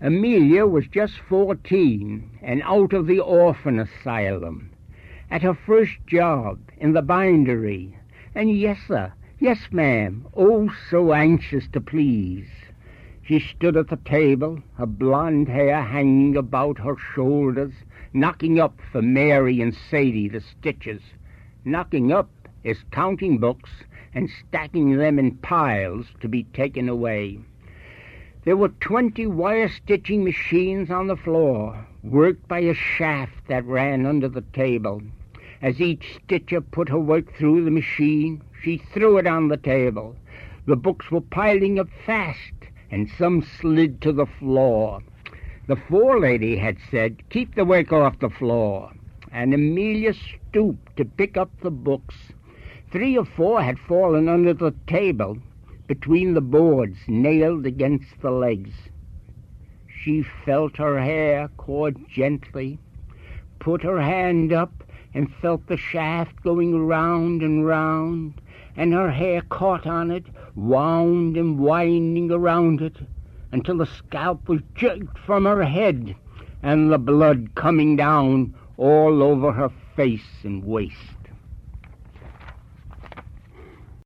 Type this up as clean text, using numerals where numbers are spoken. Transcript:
Amelia was just 14 and out of the orphan asylum, at her first job in the bindery, and yes, sir, yes, ma'am, oh, so anxious to please. She stood at the table, her blonde hair hanging about her shoulders, knocking up for Mary and Sadie the stitches. Knocking up is counting books and stacking them in piles to be taken away. There were 20 wire-stitching machines on the floor, worked by a shaft that ran under the table. As each stitcher put her work through the machine, she threw it on the table. The books were piling up fast, and some slid to the floor. The forelady had said, "Keep the work off the floor," and Amelia stooped to pick up the books. 3 or 4 had fallen under the table, between the boards nailed against the legs. She felt her hair caught gently, put her hand up and felt the shaft going round and round, and her hair caught on it, wound and winding around it, until the scalp was jerked from her head, and the blood coming down all over her face and waist.